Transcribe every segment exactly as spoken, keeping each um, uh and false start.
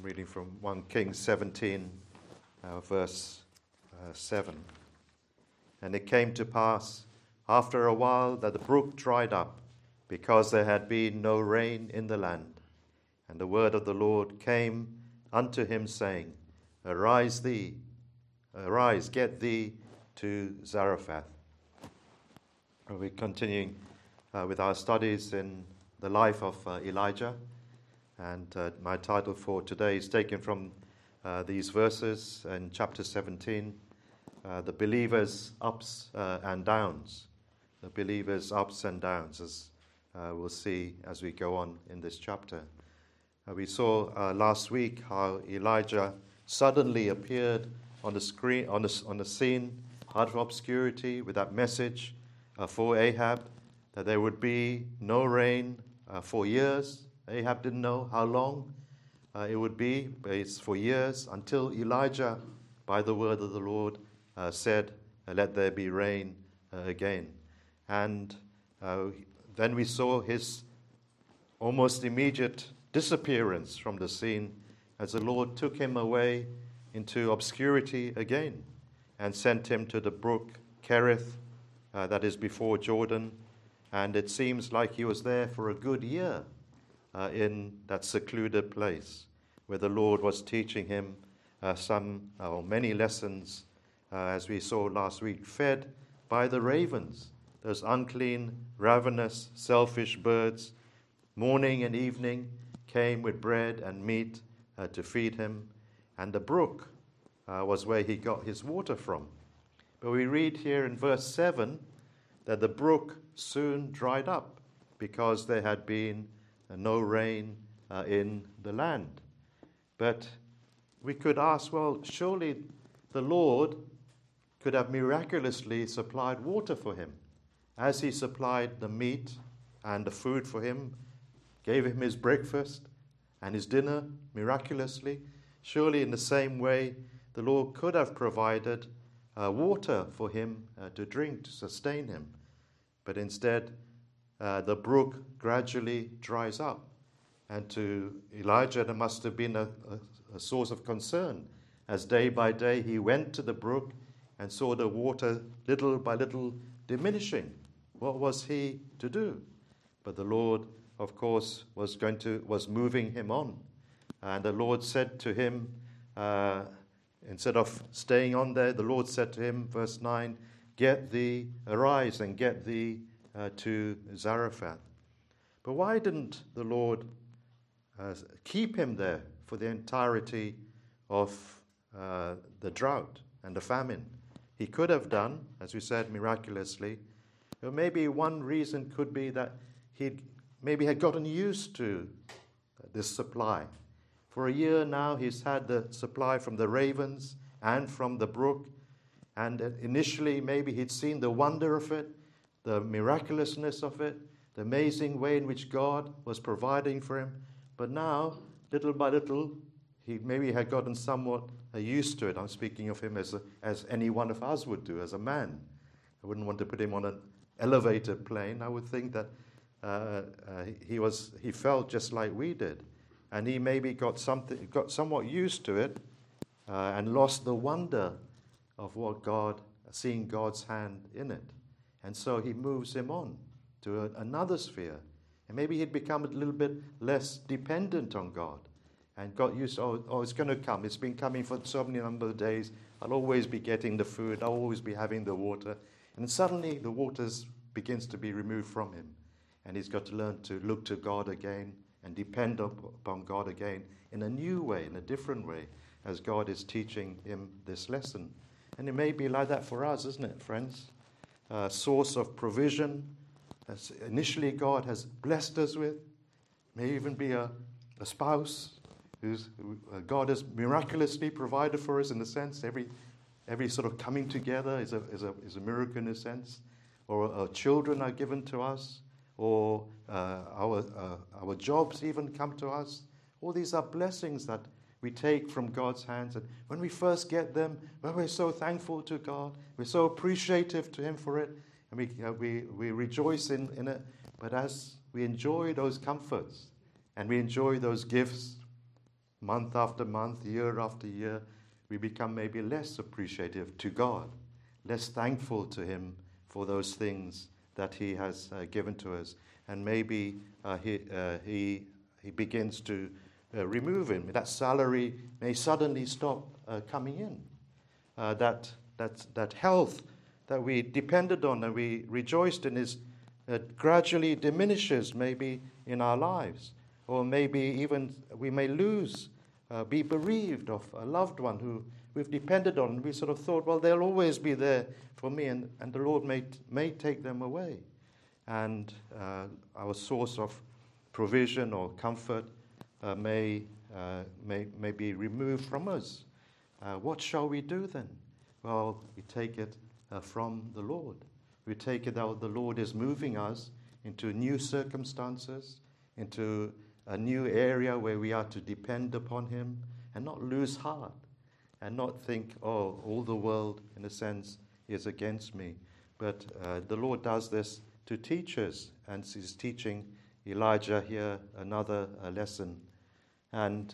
I'm reading from First Kings seventeen, uh, verse uh, seven. And it came to pass after a while that the brook dried up, because there had been no rain in the land. And the word of the Lord came unto him, saying, Arise thee, arise, get thee to Zarephath. We're continuing uh, with our studies in the life of uh, Elijah. And uh, my title for today is taken from uh, these verses in chapter seventeen, uh, the believers' ups uh, and downs. The believers' ups and downs, as uh, we'll see as we go on in this chapter. Uh, we saw uh, last week how Elijah suddenly appeared on the screen, on the, on the scene, out of obscurity, with that message uh, for Ahab that there would be no rain uh, for years. Ahab didn't know how long uh, it would be, but it's for years, until Elijah, by the word of the Lord, uh, said, let there be rain uh, again. And uh, then we saw his almost immediate disappearance from the scene as the Lord took him away into obscurity again and sent him to the brook Kerith, uh, that is before Jordan. And it seems like he was there for a good year. Uh, in that secluded place where the Lord was teaching him uh, some uh, or many lessons, uh, as we saw last week, fed by the ravens, those unclean, ravenous, selfish birds. Morning and evening came with bread and meat uh, to feed him, and the brook uh, was where he got his water from. But we read here in verse seven that the brook soon dried up because there had been no rain uh, in the land. But we could ask, well, surely the Lord could have miraculously supplied water for him, as he supplied the meat and the food for him, gave him his breakfast and his dinner miraculously. Surely in the same way, the Lord could have provided uh, water for him uh, to drink, to sustain him. But instead, Uh, the brook gradually dries up. And to Elijah, there must have been a, a, a source of concern, as day by day he went to the brook and saw the water little by little diminishing. What was he to do? But the Lord, of course, was going to was moving him on. And the Lord said to him, uh, instead of staying on there, the Lord said to him, verse nine, get thee, arise and get thee Uh, to Zarephath. But why didn't the Lord uh, keep him there for the entirety of uh, the drought and the famine? He could have done, as we said, miraculously. Or maybe one reason could be that he maybe had gotten used to this supply. For a year now he's had the supply from the ravens and from the brook. And initially maybe he'd seen the wonder of it, the miraculousness of it, the amazing way in which God was providing for him. But now, little by little, he maybe had gotten somewhat uh, used to it. I'm speaking of him as a, as any one of us would do, as a man. I wouldn't want to put him on an elevated plane. I would think that uh, uh, he was he felt just like we did, and he maybe got something got somewhat used to it, uh, and lost the wonder of what God, seeing God's hand in it. And so he moves him on to a, another sphere. And maybe he'd become a little bit less dependent on God and got used to, oh, oh it's going to come. It's been coming for so many number of days. I'll always be getting the food. I'll always be having the water. And suddenly the waters begins to be removed from him. And he's got to learn to look to God again and depend upon God again in a new way, in a different way, as God is teaching him this lesson. And it may be like that for us, isn't it, friends? Uh, source of provision as initially God has blessed us with. May even be a, a spouse who's who, uh, God has miraculously provided for us, in a sense. Every every sort of coming together is a is a is a miracle in a sense. Or uh, children are given to us, or uh, our uh, our jobs even come to us. All these are blessings that we take from God's hands. And when we first get them, well, we're so thankful to God. We're so appreciative to him for it. And we uh, we, we rejoice in, in it. But as we enjoy those comforts and we enjoy those gifts, month after month, year after year, we become maybe less appreciative to God, less thankful to Him for those things that He has uh, given to us. And maybe uh, he, uh, he, he begins to uh, remove Him. That salary may suddenly stop uh, coming in. Uh, that, that, that health that we depended on and we rejoiced in is uh, gradually diminishes maybe in our lives. Or maybe even we may lose, uh, be bereaved of a loved one who we've depended on. We sort of thought, well, they'll always be there for me, and, and the Lord may, may take them away. And uh, our source of provision or comfort uh, may, uh, may, may be removed from us. Uh, what shall we do then? Well, we take it uh, from the Lord. We take it that the Lord is moving us into new circumstances, into a new area where we are to depend upon Him and not lose heart and not think, oh, all the world, in a sense, is against me. But uh, the Lord does this to teach us, and He's teaching Elijah here another uh, lesson. And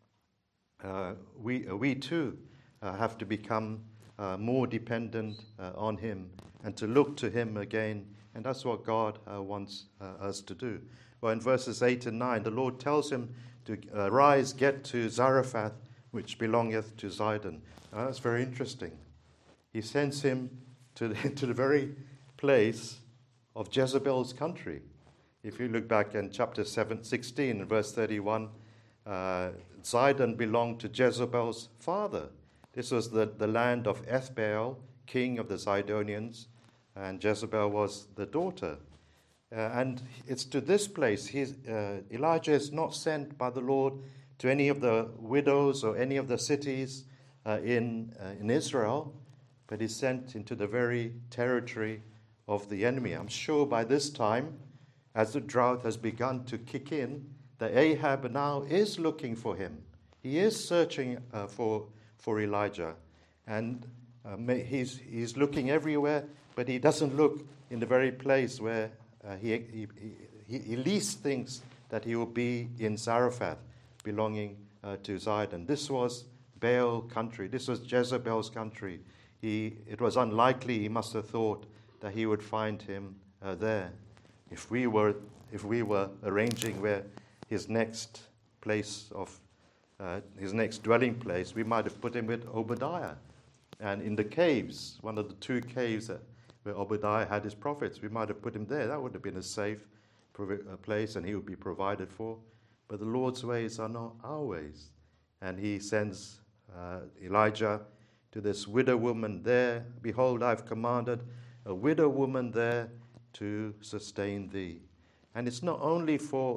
uh, we, uh, we too uh, have to become uh, more dependent uh, on Him and to look to Him again. And that's what God uh, wants uh, us to do. Well, in verses eight and nine, the Lord tells him to uh, rise, get to Zarephath, which belongeth to Zidon. Now, that's very interesting. He sends him to the, to the very place of Jezebel's country. If you look back in chapter seven, sixteen, verse thirty-one, uh, Zidon belonged to Jezebel's father. This was the, the land of Ethbaal, king of the Zidonians, and Jezebel was the daughter. Uh, and it's to this place, he's, uh, Elijah is not sent by the Lord to any of the widows or any of the cities uh, in, uh, in Israel, but he's sent into the very territory of the enemy. I'm sure by this time, as the drought has begun to kick in, that Ahab now is looking for him. He is searching uh, for, for Elijah, and uh, may, he's, he's looking everywhere, but he doesn't look in the very place where Uh, he, he, he, he least thinks that he will be in Zarephath, belonging uh, to Zidon. This was Baal country. This was Jezebel's country. He, it was unlikely, he must have thought, that he would find him uh, there. If we were, if we were arranging where his next place of, uh, his next dwelling place, we might have put him with Obadiah. And in the caves, one of the two caves that where Obadiah had his prophets, we might have put him there. That would have been a safe place, and he would be provided for. But the Lord's ways are not our ways. And he sends uh, Elijah to this widow woman there. Behold, I've commanded a widow woman there to sustain thee. And it's not only for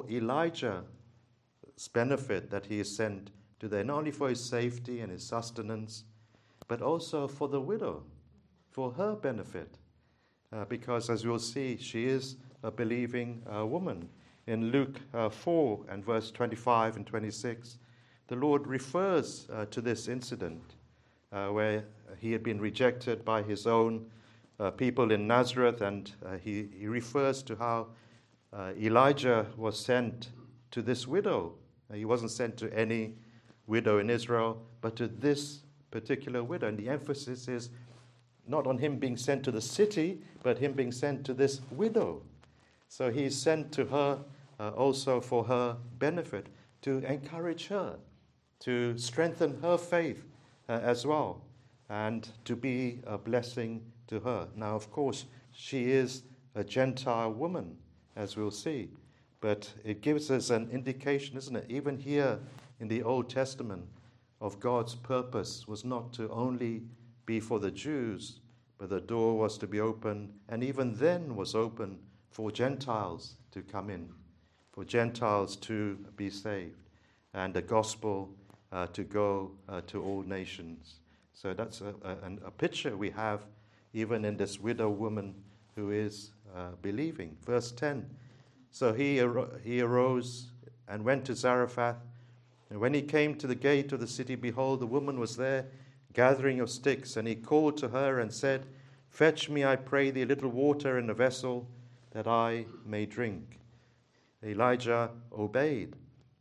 Elijah's benefit that he is sent to there, not only for his safety and his sustenance, but also for the widow, for her benefit. Uh, because, as we'll see, she is a believing uh, woman. In Luke uh, four and verse twenty-five and twenty-six, the Lord refers uh, to this incident uh, where he had been rejected by his own uh, people in Nazareth, and uh, he, he refers to how uh, Elijah was sent to this widow. Uh, he wasn't sent to any widow in Israel, but to this particular widow. And the emphasis is not on him being sent to the city, but him being sent to this widow. So he's sent to her uh, also for her benefit, to encourage her, to strengthen her faith uh, as well, and to be a blessing to her. Now, of course, she is a Gentile woman, as we'll see, but it gives us an indication, isn't it? Even here in the Old Testament, of God's purpose was not to only be for the Jews, but the door was to be open, and even then was open for Gentiles to come in, for Gentiles to be saved, and the gospel uh, to go uh, to all nations. So that's a, a, a picture we have even in this widow woman who is uh, believing. Verse ten, so he, ar- he arose and went to Zarephath, and when he came to the gate of the city, behold, the woman was there, gathering of sticks, and he called to her and said, fetch me, I pray thee, a little water in a vessel, that I may drink. Elijah obeyed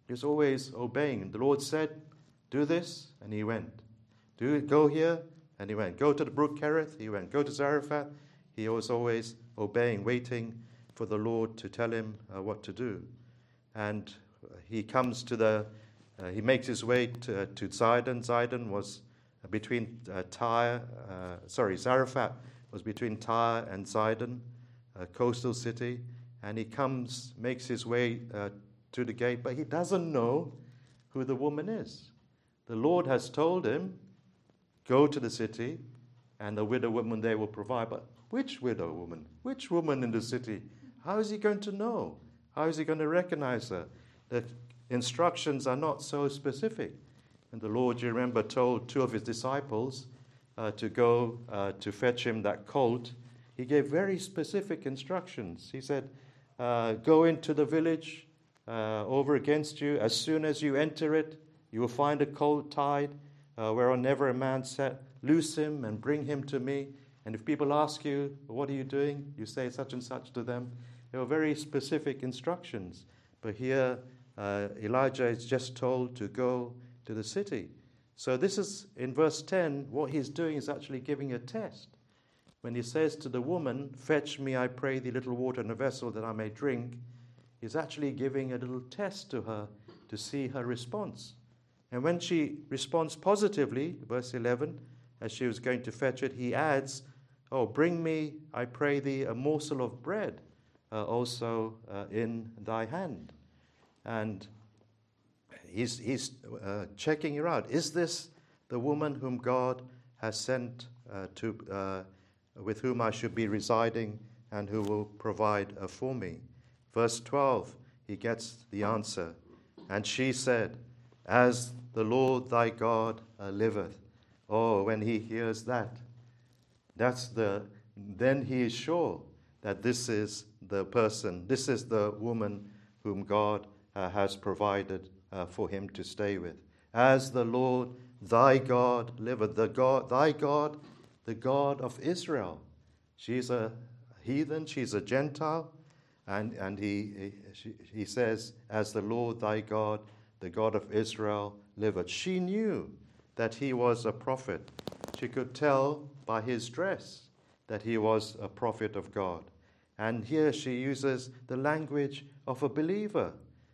He was always obeying. The Lord said, do this, and he went. Do it, go here, and he went. Go to the brook Kerith, he went. Go to Zarephath, he was always obeying, waiting for the Lord to tell him uh, what to do. And he comes to the, uh, he makes his way to, uh, to Zidon. Zidon was between uh, Tyre, uh, sorry, Zarephath was between Tyre and Zidon, a coastal city. And he comes, makes his way uh, to the gate, but he doesn't know who the woman is. The Lord has told him, go to the city, and the widow woman there will provide. But which widow woman? Which woman in the city? How is he going to know? How is he going to recognize her? The instructions are not so specific. And the Lord, you remember, told two of his disciples uh, to go uh, to fetch him that colt. He gave very specific instructions. He said, uh, go into the village uh, over against you. As soon as you enter it, you will find a colt tied, uh, whereon never a man sat. Loose him and bring him to me. And if people ask you, what are you doing? You say such and such to them. There were very specific instructions. But here, uh, Elijah is just told to go to the city. So this is, in verse ten, what he's doing is actually giving a test. When he says to the woman, fetch me, I pray thee, little water in a vessel that I may drink, he's actually giving a little test to her to see her response. And when she responds positively, verse eleven, as she was going to fetch it, he adds, oh, bring me, I pray thee, a morsel of bread uh, also uh, in thy hand. And he's, he's uh, checking her out. Is this the woman whom God has sent uh, to, uh, with whom I should be residing and who will provide uh, for me? Verse twelve, he gets the answer. And she said, as the Lord thy God uh, liveth. Oh, when he hears that, that's the, then he is sure that this is the person, this is the woman whom God uh, has provided uh, for him to stay with. As the Lord thy God liveth, the God, thy God, the God of Israel. She's a heathen, she's a Gentile, and, and he, he, she, he says, as the Lord thy God, the God of Israel liveth. She knew that he was a prophet. She could tell by his dress that he was a prophet of God. And here she uses the language of a believer.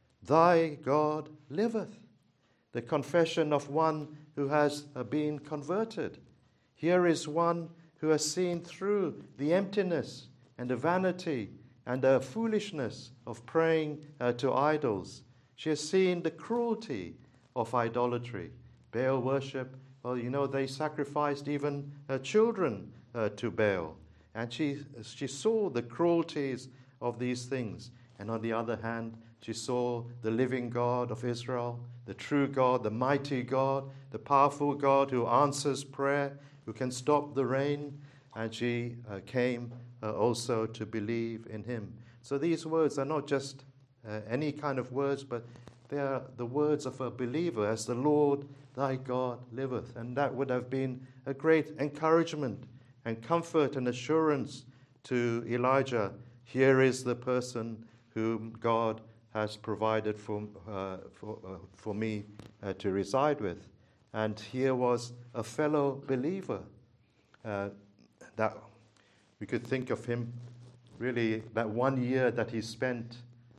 Thy God liveth. The confession of one who has been converted. Here is one who has seen through the emptiness and the vanity and the foolishness of praying uh, to idols. She has seen the cruelty of idolatry. Baal worship, well, you know, they sacrificed even uh, children uh, to Baal. And she, she saw the cruelties of these things. And on the other hand, she saw the living God of Israel, the true God, the mighty God, the powerful God who answers prayer, who can stop the rain. And she uh, came uh, also to believe in him. So these words are not just uh, any kind of words, but they are the words of a believer, as the Lord thy God liveth. And that would have been a great encouragement and comfort and assurance to Elijah. Here is the person whom God has provided for, uh, for, uh, for me uh, to reside with. And here was a fellow believer uh, that we could think of him really that one year that he spent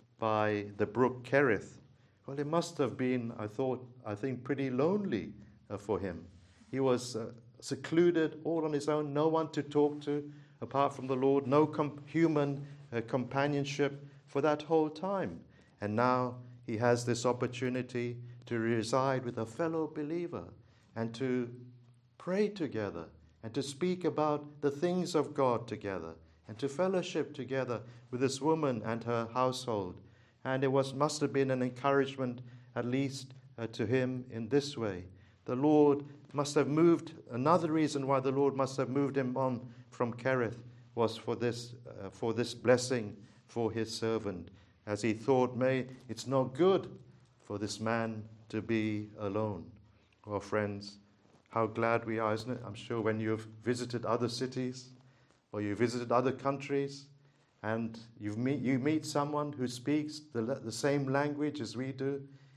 by the brook Kerith. Well, it must have been, I thought, I think, pretty lonely uh, for him. He was uh, secluded, all on his own, no one to talk to apart from the Lord, no com- human uh, companionship for that whole time. And now he has this opportunity to reside with a fellow believer and to pray together and to speak about the things of God together and to fellowship together with this woman and her household. And it was must have been an encouragement, at least uh, to him in this way. The Lord must have moved, another reason why the Lord must have moved him on from Kerith was for this, uh, for this blessing for his servant, as he thought, may it's not good for this man to be alone. Well, friends, how glad we are, isn't it? I'm sure when you've visited other cities or you visited other countries, and you meet, you meet someone who speaks the, the same language as we do,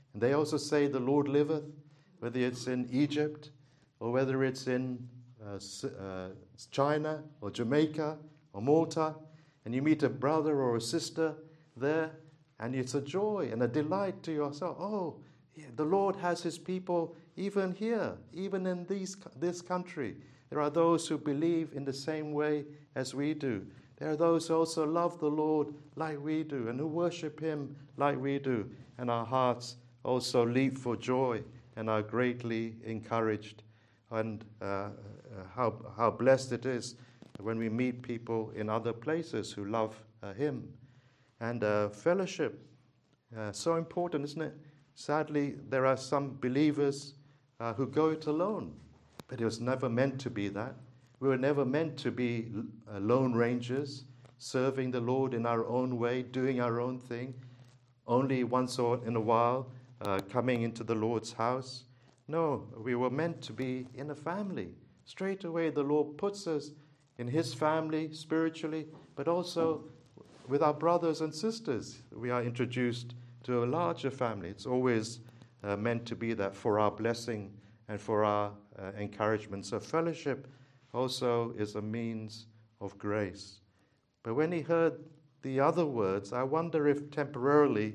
And they also say, the Lord liveth, whether it's in Egypt or whether it's in uh, uh, China or Jamaica or Malta, and you meet a brother or a sister there, and it's a joy and a delight to yourself. Oh, yeah, the Lord has his people even here, even in these, this country. There are those who believe in the same way as we do. There are those who also love the Lord like we do and who worship him like we do. And our hearts also leap for joy and are greatly encouraged. And uh, uh, how, how blessed it is when we meet people in other places who love uh, him. And uh, fellowship, uh, so important, isn't it? Sadly, there are some believers uh, who go it alone, but it was never meant to be that. We were never meant to be uh, lone rangers, serving the Lord in our own way, doing our own thing, only once or in a while uh, coming into the Lord's house. No, we were meant to be in a family. Straight away, the Lord puts us in his family spiritually, but also with our brothers and sisters. We are introduced to a larger family. It's always uh, meant to be that for our blessing and for our uh, encouragement. So fellowship also is a means of grace. But when he heard the other words, I wonder if temporarily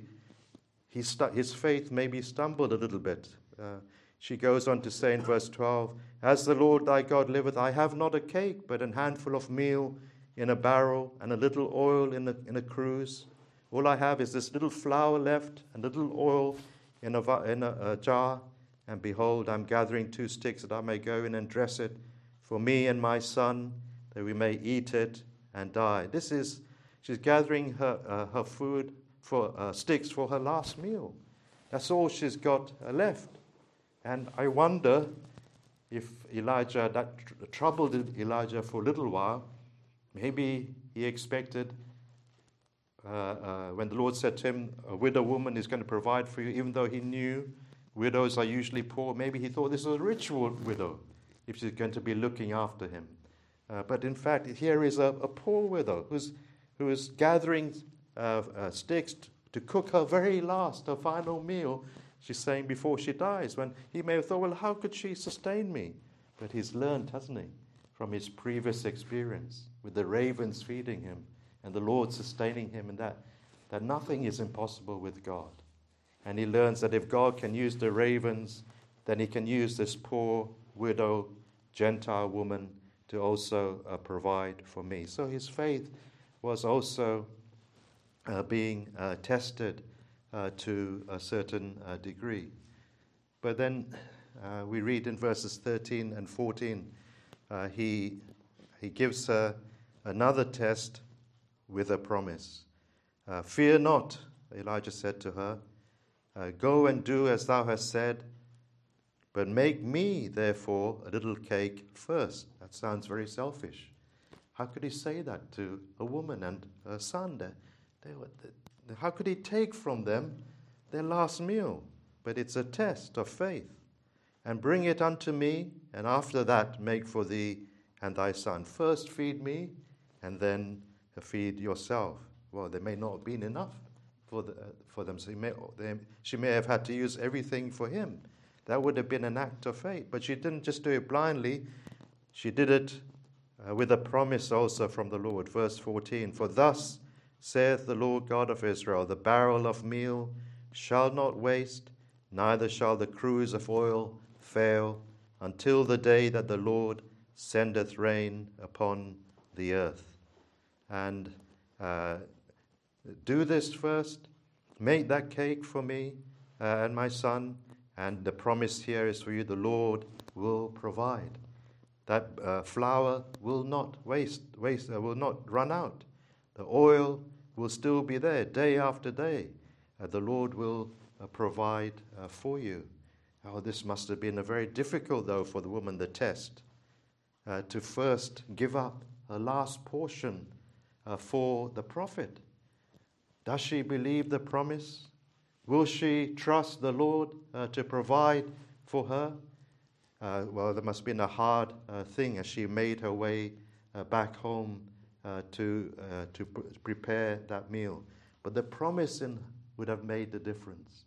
he stu- his faith maybe stumbled a little bit. Uh, she goes on to say in verse twelve, as the Lord thy God liveth, I have not a cake, but an handful of meal in a barrel, and a little oil in a, in a cruse. All I have is this little flour left, and a little oil in, a, in a, a jar. And behold, I'm gathering two sticks that I may go in and dress it for me and my son, that we may eat it and die. This is, she's gathering her, uh, her food for uh, sticks for her last meal. That's all she's got uh, left. And I wonder if Elijah, that tr- troubled Elijah for a little while. Maybe he expected, uh, uh, when the Lord said to him, a widow woman is going to provide for you, even though he knew widows are usually poor, maybe he thought this is a rich widow, if she's going to be looking after him. Uh, but in fact, here is a, a poor widow who's, who is gathering uh, uh, sticks t- to cook her very last, her final meal, she's saying, before she dies, when he may have thought, well, how could she sustain me? But he's learned, hasn't he, from his previous experience with the ravens feeding him and the Lord sustaining him in that, that nothing is impossible with God. And he learns that if God can use the ravens, then he can use this poor widow, Gentile woman to also uh, provide for me. So his faith was also uh, being uh, tested uh, to a certain uh, degree. But then uh, we read in verses thirteen and fourteen, uh, he, he gives her another test with a promise. Uh, Fear not, Elijah said to her, uh, go and do as thou hast said, but make me, therefore, a little cake first. That sounds very selfish. How could he say that to a woman and her son? They, they were, they, how could he take from them their last meal? But it's a test of faith. And bring it unto me, and after that make for thee and thy son. First feed me, and then feed yourself. Well, there may not have been enough for, the, for them. So he may, they, she may have had to use everything for him. That would have been an act of faith. But she didn't just do it blindly. She did it uh, with a promise also from the Lord. Verse fourteen, for thus saith the Lord God of Israel, the barrel of meal shall not waste, neither shall the cruse of oil fail, until the day that the Lord sendeth rain upon the earth. And uh, do this first, make that cake for me uh, and my son, and the promise here is for you, the Lord will provide. That uh, flour will not waste, waste uh, will not run out. The oil will still be there day after day. Uh, the Lord will uh, provide uh, for you. Oh, this must have been a very difficult, though, for the woman, the test, uh, to first give up her last portion uh, for the prophet. Does she believe the promise? Will she trust the Lord uh, to provide for her? Uh, well, there must have been a hard uh, thing as she made her way uh, back home uh, to uh, to pr- prepare that meal. But the promise in would have made the difference.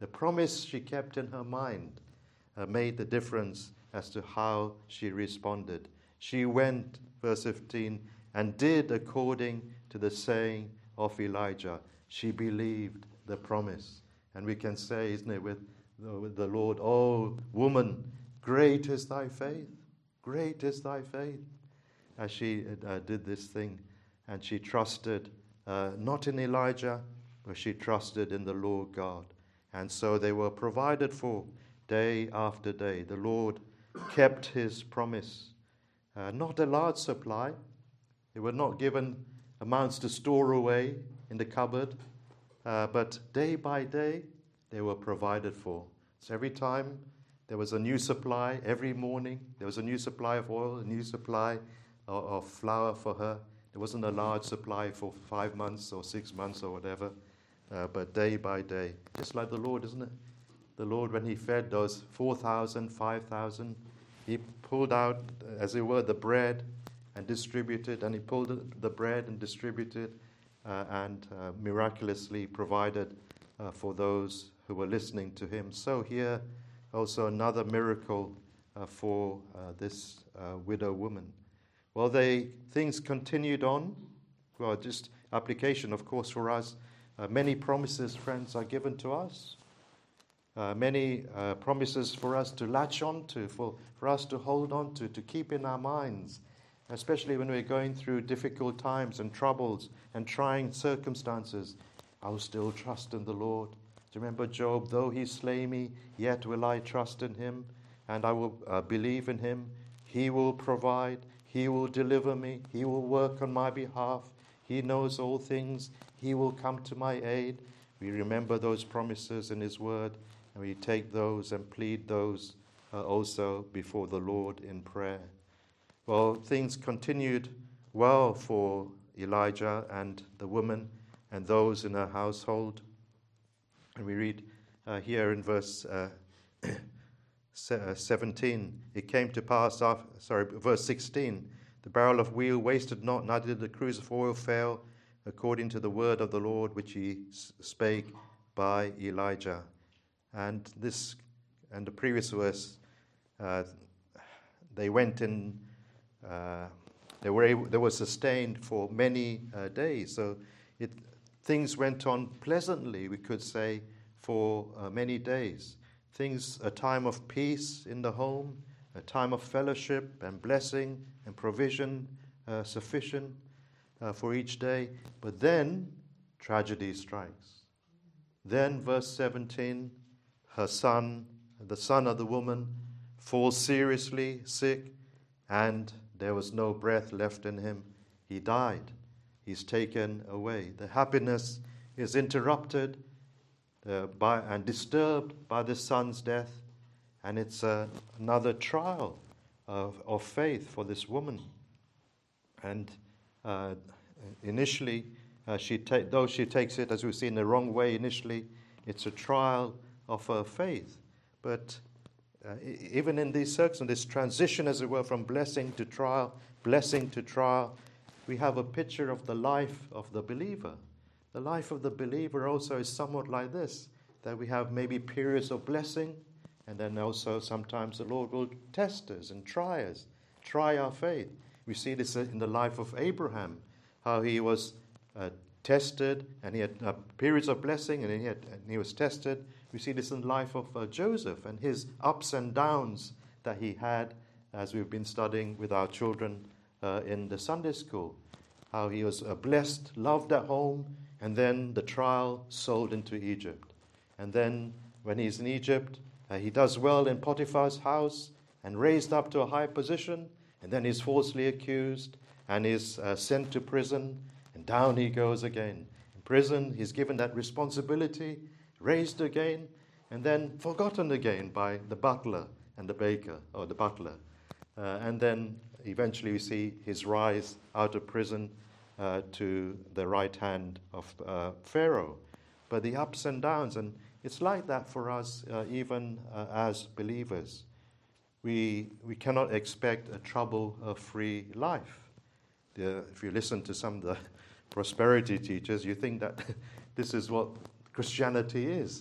The promise she kept in her mind uh, made the difference as to how she responded. She went, verse fifteen, and did according to the saying of Elijah. She believed the promise. And we can say, isn't it, with, with the Lord, "Oh, woman, great is thy faith. Great is thy faith." As she uh, did this thing, and she trusted uh, not in Elijah, but she trusted in the Lord God. And so they were provided for day after day. The Lord kept his promise. Uh, not a large supply. They were not given amounts to store away in the cupboard, uh, but day by day they were provided for. So every time there was a new supply, every morning there was a new supply of oil, a new supply of, of flour for her. There wasn't a large supply for five months or six months or whatever, uh, but day by day. Just like the Lord, isn't it? The Lord, when he fed those four thousand, five thousand, he pulled out, as it were, the bread and distributed, and he pulled the bread and distributed uh, and uh, miraculously provided uh, for those who were listening to him. So here also another miracle uh, for uh, this uh, widow woman. Well, they things continued on. Well, just application, of course, for us. Uh, many promises, friends, are given to us. Uh, many uh, promises for us to latch on to, for, for us to hold on to, to keep in our minds, especially when we're going through difficult times and troubles and trying circumstances. I will still trust in the Lord. Do you remember Job? Though he slay me, yet will I trust in him, and I will uh, believe in him. He will provide. He will deliver me. He will work on my behalf. He knows all things. He will come to my aid. We remember those promises in his word, and we take those and plead those uh, also before the Lord in prayer. Well, things continued well for Elijah and the woman and those in her household. And we read uh, here in verse uh, seventeen, it came to pass, after, sorry, verse sixteen, the barrel of wheat wasted not, neither did the cruse of oil fail, according to the word of the Lord which he spake by Elijah. And this, and the previous verse, uh, they went in, uh, they were able, they were sustained for many uh, days. So it, things went on pleasantly, we could say, for uh, many days. Things, a time of peace in the home, a time of fellowship and blessing and provision uh, sufficient uh, for each day. But then tragedy strikes. Then, verse seventeen, her son, the son of the woman, falls seriously sick, and there was no breath left in him. He died. He's taken away. The happiness is interrupted uh, by and disturbed by the son's death, and it's uh, another trial of, of faith for this woman. And uh, initially, uh, she ta- though she takes it, as we see, in the wrong way initially, it's a trial of her faith. But uh, even in these circumstances, this transition, as it were, from blessing to trial, blessing to trial, we have a picture of the life of the believer. The life of the believer also is somewhat like this, that we have maybe periods of blessing, and then also sometimes the Lord will test us and try us, try our faith. We see this in the life of Abraham, how he was uh, tested, and he had uh, periods of blessing, and he, had, and he was tested. We see this in the life of uh, Joseph and his ups and downs that he had, as we've been studying with our children uh, in the Sunday school. How he was uh, blessed, loved at home, and then the trial sold into Egypt. And then when he's in Egypt, uh, he does well in Potiphar's house and raised up to a high position, and then he's falsely accused and is uh, sent to prison, and down he goes again. In prison, he's given that responsibility, raised again, and then forgotten again by the butler and the baker, or the butler. Uh, and then eventually we see his rise out of prison uh, to the right hand of uh, Pharaoh. But the ups and downs, and it's like that for us uh, even uh, as believers. We we cannot expect a trouble-free life. The, if you listen to some of the prosperity teachers, you think that this is what Christianity is.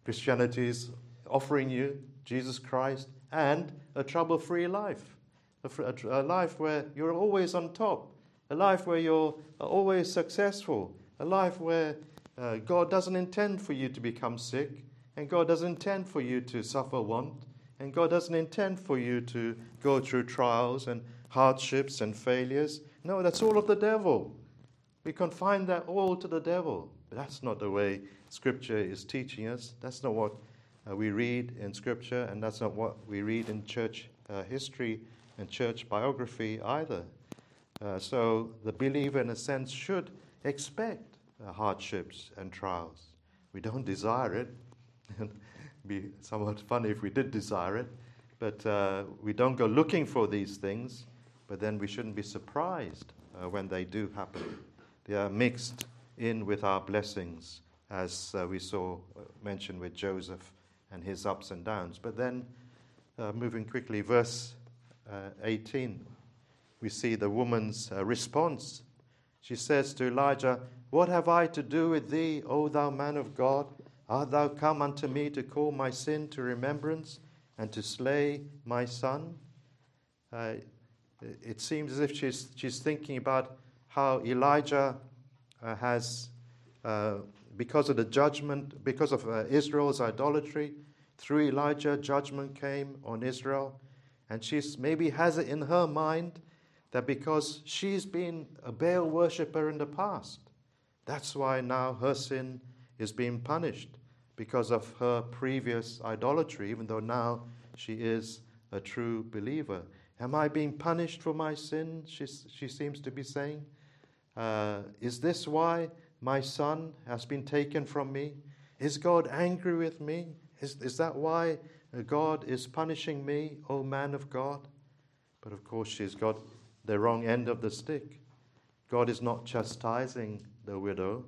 Christianity is offering you Jesus Christ and a trouble-free life, a, fr- a, tr- a life where you're always on top, a life where you're always successful, a life where uh, God doesn't intend for you to become sick, and God doesn't intend for you to suffer want, and God doesn't intend for you to go through trials and hardships and failures. No, that's all of the devil. We confine that all to the devil. But that's not the way Scripture is teaching us. That's not what uh, we read in Scripture, and that's not what we read in church uh, history and church biography either. Uh, so the believer, in a sense, should expect uh, hardships and trials. We don't desire it. It'd be somewhat funny if we did desire it. But uh, we don't go looking for these things. But then we shouldn't be surprised uh, when they do happen. They are mixed in with our blessings, as uh, we saw uh, mentioned with Joseph and his ups and downs. But then, uh, moving quickly, verse uh, eighteen, we see the woman's uh, response. She says to Elijah, "What have I to do with thee, O thou man of God? Art thou come unto me to call my sin to remembrance and to slay my son?" Uh, it seems as if she's, she's thinking about how Elijah uh, has, uh, because of the judgment, because of uh, Israel's idolatry, through Elijah, judgment came on Israel. And she's maybe has it in her mind that because she's been a Baal worshipper in the past, that's why now her sin is being punished because of her previous idolatry, even though now she is a true believer. Am I being punished for my sin? She, she seems to be saying. Uh, is this why my son has been taken from me? Is God angry with me? Is, is that why God is punishing me, O man of God? But of course she's got the wrong end of the stick. God is not chastising the widow,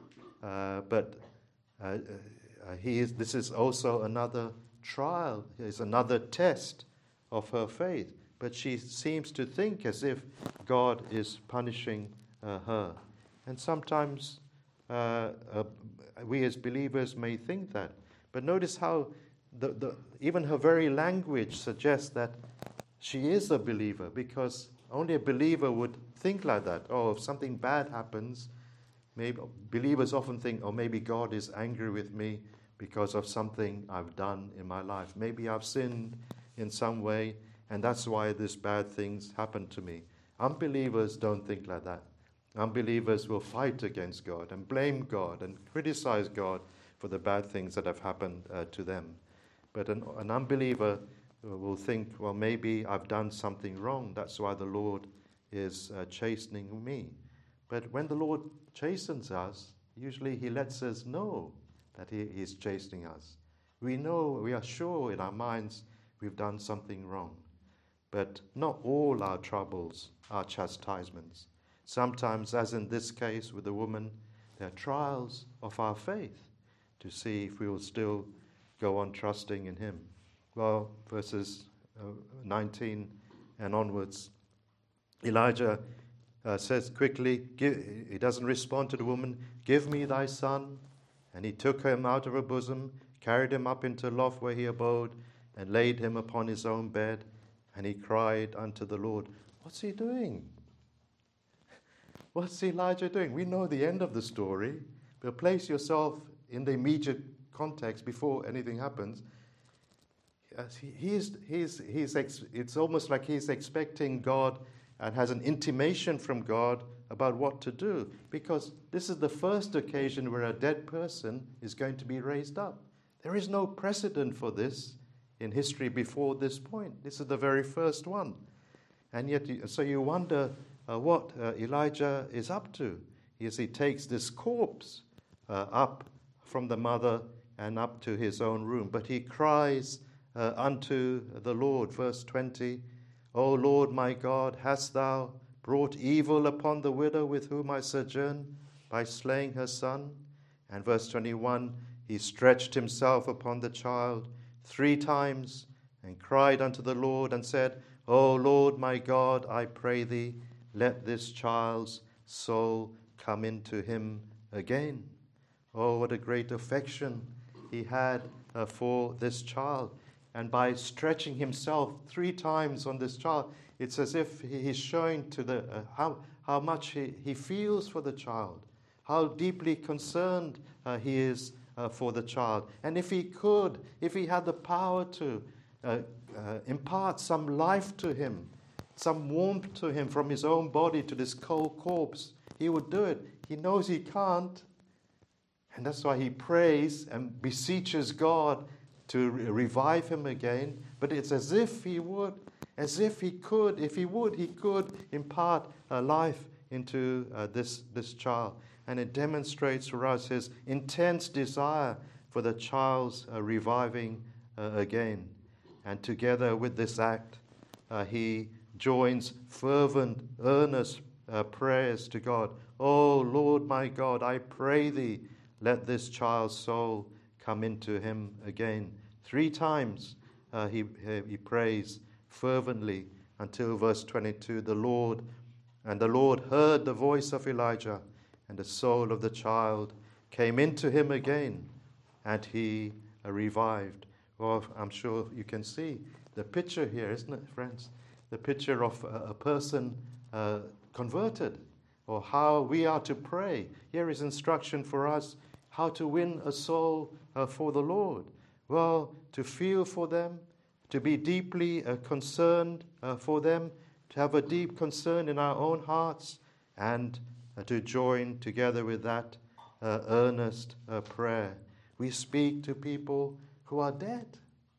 uh, but uh, uh, he is, this is also another trial, it's another test of her faith. But she seems to think as if God is punishing uh, her. And sometimes uh, uh, we as believers may think that. But notice how the, the, even her very language suggests that she is a believer, because only a believer would think like that. Oh, if something bad happens, maybe believers often think, oh, maybe God is angry with me because of something I've done in my life. Maybe I've sinned in some way, and that's why these bad things happen to me. Unbelievers don't think like that. Unbelievers will fight against God and blame God and criticize God for the bad things that have happened uh, to them. But an, an unbeliever will think, well, maybe I've done something wrong. That's why the Lord is uh, chastening me. But when the Lord chastens us, usually he lets us know that he is chastening us. We know, we are sure in our minds we've done something wrong. But not all our troubles are chastisements. Sometimes, as in this case with the woman, there are trials of our faith to see if we will still go on trusting in him. Well, verses uh, nineteen and onwards, Elijah uh, says quickly, give, he doesn't respond to the woman, "Give me thy son." And he took him out of her bosom, carried him up into a loft where he abode, and laid him upon his own bed. And he cried unto the Lord. What's he doing? What's Elijah doing? We know the end of the story, but place yourself in the immediate context before anything happens. He's, he's, he's ex- it's almost like he's expecting God and has an intimation from God about what to do, because this is the first occasion where a dead person is going to be raised up. There is no precedent for this in history before this point. This is the very first one. And yet, you, so you wonder uh, what uh, Elijah is up to. As he takes this corpse uh, up from the mother and up to his own room. But he cries uh, unto the Lord, verse twenty, O Lord my God, hast thou brought evil upon the widow with whom I sojourn by slaying her son? And verse twenty-one, he stretched himself upon the child three times and cried unto the Lord and said, O Lord my God, I pray thee, let this child's soul come into him again. Oh, what a great affection he had uh, for this child. And by stretching himself three times on this child, it's as if he's showing to the uh, how, how much he, he feels for the child, how deeply concerned uh, he is uh, for the child. And if he could, if he had the power to uh, uh, impart some life to him, some warmth to him from his own body to this cold corpse, he would do it. He knows he can't. And that's why he prays and beseeches God to re- revive him again. But it's as if he would, as if he could, if he would, he could impart uh, life into uh, this, this child. And it demonstrates for us his intense desire for the child's uh, reviving uh, again. And together with this act, uh, he joins fervent, earnest uh, prayers to God. Oh, Lord my God, I pray thee, let this child's soul come into him again. Three times uh, he, he prays fervently until verse twenty-two, the Lord, and the Lord heard the voice of Elijah, and the soul of the child came into him again, and he uh, revived. Well, I'm sure you can see the picture here, isn't it, friends? The picture of a, a person uh, converted, or how we are to pray. Here is instruction for us how to win a soul uh, for the Lord. Well, to feel for them, to be deeply uh, concerned uh, for them, to have a deep concern in our own hearts, and uh, to join together with that uh, earnest uh, prayer. We speak to people who are dead,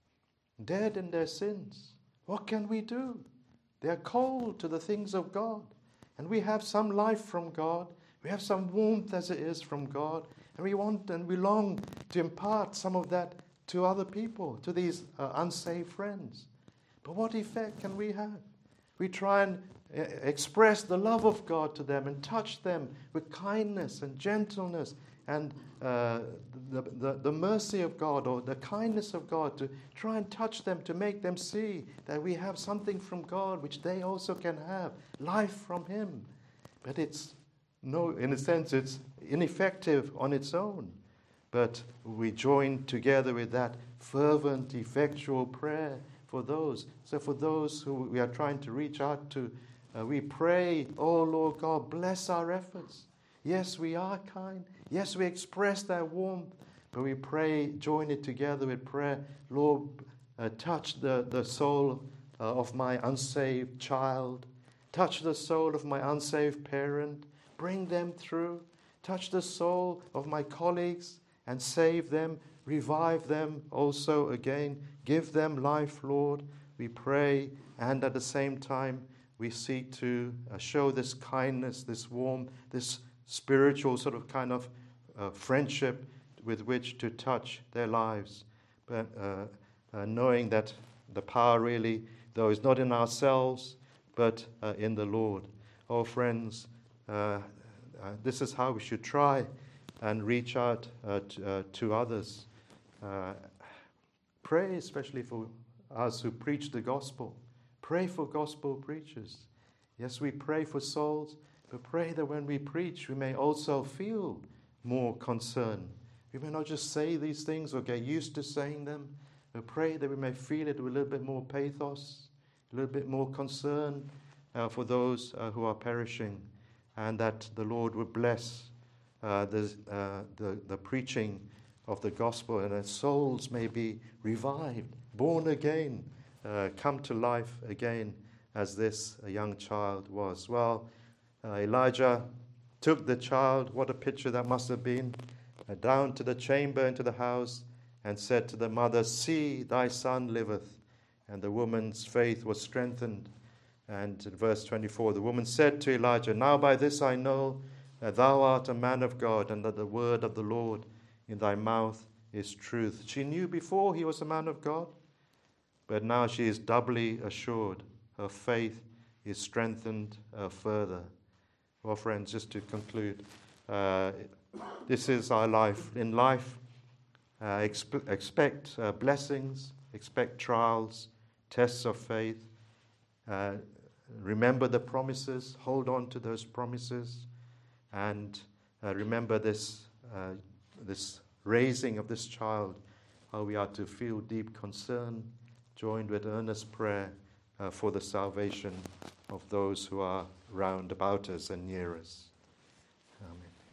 dead in their sins. What can we do? They are cold to the things of God. And we have some life from God. We have some warmth as it is from God. And we want and we long to impart some of that to other people, to these uh, unsaved friends. But what effect can we have? We try and uh, express the love of God to them and touch them with kindness and gentleness and uh, the, the, the mercy of God or the kindness of God, to try and touch them, to make them see that we have something from God which they also can have, life from Him. But it's, no, in a sense, it's ineffective on its own. But we join together with that fervent, effectual prayer for those. So for those who we are trying to reach out to, uh, we pray, oh Lord God, bless our efforts. Yes, we are kind. Yes, we express that warmth. But we pray, join it together with prayer. Lord, uh, touch the, the soul uh, of my unsaved child. Touch the soul of my unsaved parent. Bring them through. Touch the soul of my colleagues and save them. Revive them also again. Give them life, Lord. We pray, and at the same time, we seek to uh, show this kindness, this warmth, this spiritual sort of kind of uh, friendship with which to touch their lives. But uh, uh, knowing that the power really, though, is not in ourselves, but uh, in the Lord. Oh, friends, uh, uh, this is how we should try and reach out uh, to, uh, to others. Uh, pray especially for us who preach the gospel. Pray for gospel preachers. Yes, we pray for souls, but pray that when we preach, we may also feel more concern. We may not just say these things or get used to saying them, but pray that we may feel it with a little bit more pathos, a little bit more concern uh, for those uh, who are perishing, and that the Lord would bless uh, the, uh, the, the preaching of the gospel, and that souls may be revived, born again, uh, come to life again, as this a young child was. Well, uh, Elijah took the child, what a picture that must have been, uh, down to the chamber into the house, and said to the mother, see, thy son liveth. And the woman's faith was strengthened. And in verse twenty-four, the woman said to Elijah, now by this I know that thou art a man of God, and that the word of the Lord in thy mouth is truth. She knew before he was a man of God, but now she is doubly assured. Her faith is strengthened uh, further. Well, friends, just to conclude, uh, this is our life. In life, uh, exp- expect uh, blessings, expect trials, tests of faith. Uh, remember the promises, hold on to those promises, and uh, remember this uh, this raising of this child, how we are to feel deep concern, joined with earnest prayer uh, for the salvation of those who are round about us and near us. Amen.